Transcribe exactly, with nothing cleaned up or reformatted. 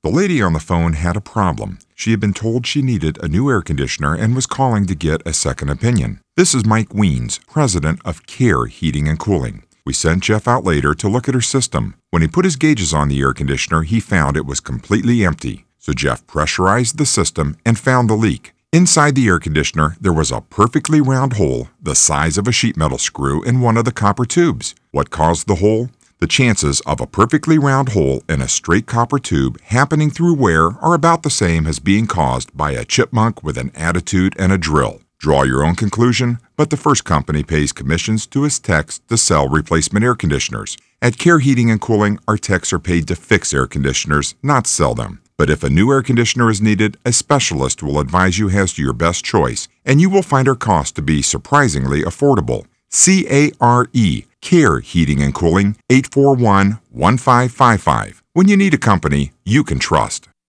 The lady on the phone had a problem. She had been told she needed a new air conditioner and was calling to get a second opinion. This is Mike Weens, president of Care Heating and Cooling. We sent Jeff out later to look at her system. When he put his gauges on the air conditioner, he found it was completely empty. So Jeff pressurized the system and found the leak. Inside the air conditioner, there was a perfectly round hole the size of a sheet metal screw in one of the copper tubes. What caused the hole? The chances of a perfectly round hole in a straight copper tube happening through wear are about the same as being caused by a chipmunk with an attitude and a drill. Draw your own conclusion, but the first company pays commissions to its techs to sell replacement air conditioners. At Care Heating and Cooling, our techs are paid to fix air conditioners, not sell them. But if a new air conditioner is needed, a specialist will advise you as to your best choice, and you will find our cost to be surprisingly affordable. C A R E, Care Heating and Cooling, eight four one, one five five five. When you need a company you can trust.